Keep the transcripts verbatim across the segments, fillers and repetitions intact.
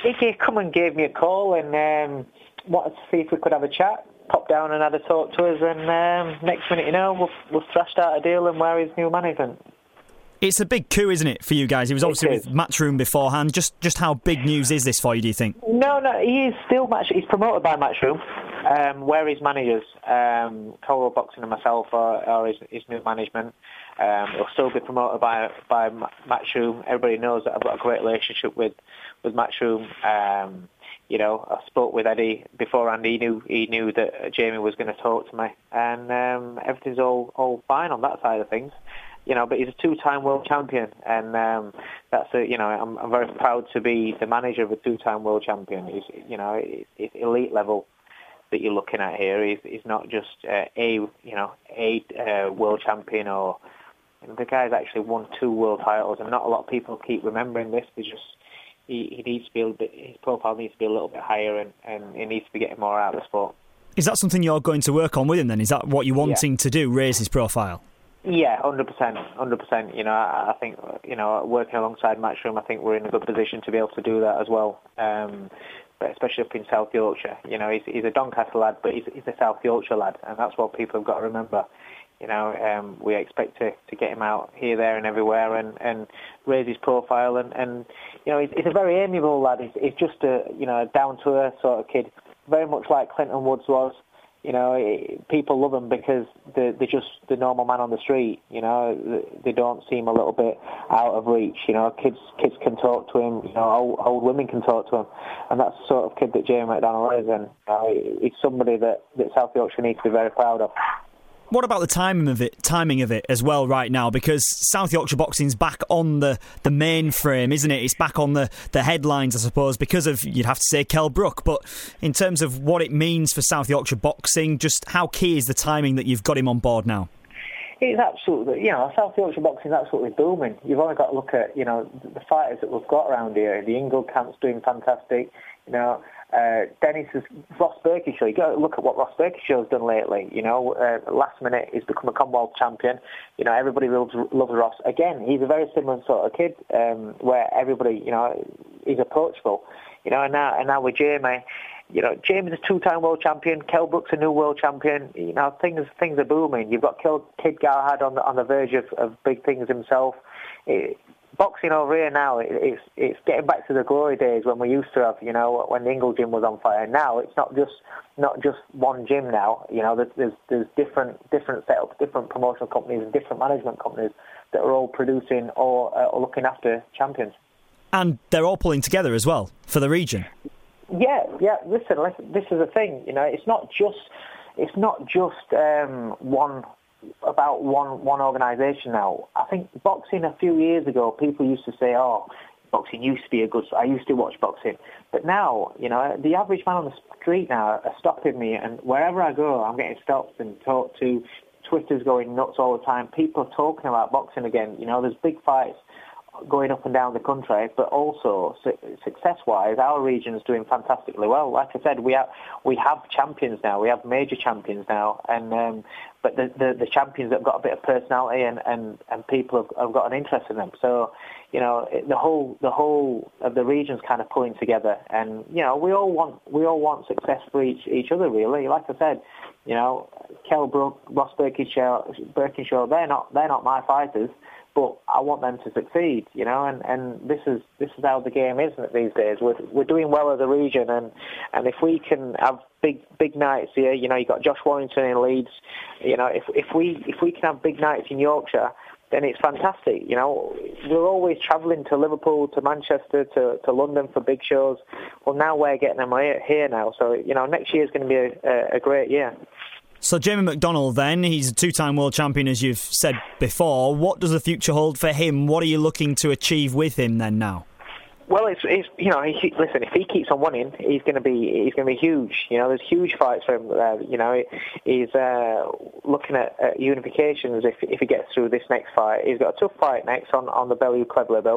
he come and gave me a call and um, wanted to see if we could have a chat. Popped down and had a talk to us, and um, next minute, you know, we've, we've thrashed out a deal and we're his new management. It's a big coup, isn't it, for you guys? He was obviously with Matchroom beforehand. Just just how big news is this for you, do you think? No, no, he is still Match. He's promoted by Matchroom. Um, we're his managers. Um, Cole Boxing and myself are, are his, his new management. Um, he'll still be promoted by by Matchroom. Everybody knows that I've got a great relationship with with Matchroom. Um, you know, I spoke with Eddie beforehand. He knew he knew that Jamie was going to talk to me, and um, everything's all all fine on that side of things. You know, but he's a two-time world champion, and um, that's a, you know, I'm, I'm very proud to be the manager of a two-time world champion. He's, you know, it's, it's elite level that you're looking at here. He's, he's not just uh, a, you know, a uh, world champion, or you know, the guy's actually won two world titles, and not a lot of people keep remembering this. They just he, he needs to be a bit, his profile needs to be a little bit higher, and, and he needs to be getting more out of the sport. Is that something you're going to work on with him then? Is that what you're wanting yeah. to do, raise his profile? Yeah, one hundred percent, one hundred percent. You know, I, I think, you know, working alongside Matchroom, I think we're in a good position to be able to do that as well. Um, but especially up in South Yorkshire, you know, he's, he's a Doncaster lad, but he's, he's a South Yorkshire lad, and that's what people have got to remember. You know, um, we expect to, to get him out here, there, and everywhere, and, and raise his profile. And, and you know, he's, he's a very amiable lad. He's, he's just a, you know, a down-to-earth sort of kid, very much like Clinton Woods was. You know, people love them because they're, they're just the normal man on the street. You know, they don't seem a little bit out of reach. You know, kids kids can talk to him. You know, old, old women can talk to him, and that's the sort of kid that Jamie McDonnell is. And you know, he's somebody that, that South Yorkshire needs to be very proud of. What about the timing of it? Timing of it as well right now, because South Yorkshire Boxing's back on the, the mainframe, isn't it? It's back on the, the headlines, I suppose, because of, you'd have to say, Kell Brook. But in terms of what it means for South Yorkshire Boxing, just how key is the timing that you've got him on board now? It's absolutely, you know, South Yorkshire Boxing is absolutely booming. You've only got to look at, you know, the fighters that we've got around here. The Ingle camp's doing fantastic. You know, uh, Dennis is Ross Birkishaw. You got to look at what Ross Birkishaw's done lately. You know, uh, last minute he's become a Commonwealth champion. You know, everybody loves loves Ross. Again, he's a very similar sort of kid, um, where everybody, you know, is approachable. You know, and now and now with Jamie. You know, James is a two-time world champion. Kell Brook's a new world champion. You know, things things are booming. You've got Kid Galahad on the on the verge of, of big things himself. It, boxing over here now, it, it's it's getting back to the glory days when we used to have. You know, when the Ingle gym was on fire. Now it's not just not just one gym. Now, you know, there's there's, there's different different setups, different promotional companies, and different management companies that are all producing or, uh, or looking after champions. And they're all pulling together as well for the region. Yeah, yeah. Listen, listen, this is the thing. You know, it's not just, it's not just um, one about one one organisation now. I think boxing a few years ago, people used to say, "Oh, boxing used to be a good." I used to watch boxing, but now, you know, the average man on the street now are stopping me, and wherever I go, I'm getting stopped and talked to. Twitter's going nuts all the time. People are talking about boxing again. You know, there's big fights going up and down the country, but also su- success-wise, our region is doing fantastically well. Like I said, we have we have champions now. We have major champions now, and um, but the, the the champions that have got a bit of personality and, and, and people have, have got an interest in them. So, you know, it, the whole the whole of the region's kind of pulling together, and you know, we all want we all want success for each each other. Really, like I said, you know, Kell Brook, Ross Birkinshaw, Birkinshaw, they're not they're not my fighters. But I want them to succeed, you know, and, and this is this is how the game is these days. We're we're doing well as a region, and, and if we can have big big nights here, you know, you got Josh Warrington in Leeds, you know, if if we if we can have big nights in Yorkshire, then it's fantastic. You know, we're always travelling to Liverpool, to Manchester, to, to London for big shows. Well, now we're getting them here now, so you know, next year is going to be a, a great year. So Jamie McDonnell then, he's a two-time world champion, as you've said before. What does the future hold for him? What are you looking to achieve with him then now? Well, it's, it's you know, he, listen, if he keeps on winning, he's going to be he's going to be huge. You know, there's huge fights for him. Uh, you know, he's uh, looking at, at unifications if if he gets through this next fight. He's got a tough fight next on, on the Bellew Cleverly bill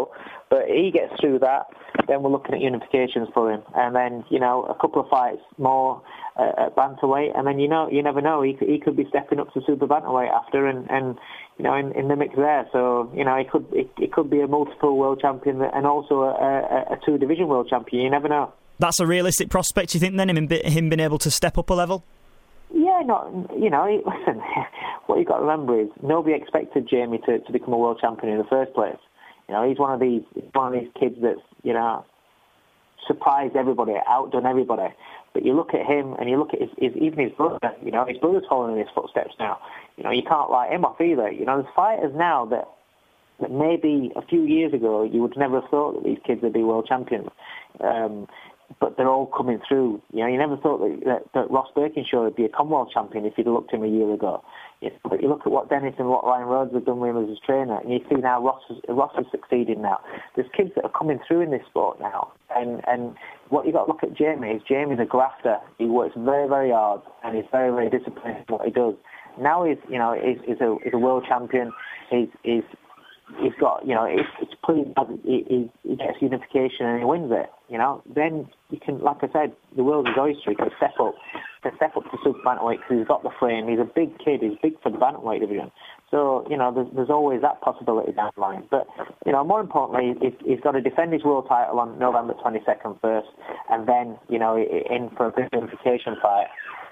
But he gets through that, then we're looking at unifications for him, and then you know a couple of fights more uh, at bantamweight, and then you know you never know, he could, he could be stepping up to super bantamweight after, and, and you know in, in the mix there. So you know he could it, it could be a multiple world champion and also a, a, a two division world champion. You never know. That's a realistic prospect, you think? Then him him being able to step up a level. Yeah, not you know. Listen, what you got to remember is nobody expected Jamie to, to become a world champion in the first place. You know, he's one of these one of these kids that's, you know, surprised everybody, outdone everybody. But you look at him and you look at his, his even his brother. You know, his brother's following in his footsteps now. You know, you can't write him off either. You know, there's fighters now that that maybe a few years ago you would never have thought that these kids would be world champions. Um, but they're all coming through. You know, you never thought that, that, that Ross Birkinshaw would be a Commonwealth champion if you'd looked at him a year ago. You know, but you look at what Dennis and what Ryan Rhodes have done with him as his trainer, and you see now Ross is, Ross is succeeding now. There's kids that are coming through in this sport now, and and what you got to look at Jamie is Jamie's a grafter. He works very very hard, and he's very very disciplined in what he does. Now he's you know he's, he's a he's a world champion. He's he's he's got, you know, it's, it's pretty, he, he gets unification and he wins it, you know, then you can, like I said, the world is oyster. He can step up, he can step up to super bantamweight because he's got the frame. He's a big kid. He's big for the bantamweight division. So, you know, there's, there's always that possibility down the line. But, you know, more importantly, he's, he's got to defend his world title on November twenty-second first, and then, you know, in for a big unification fight.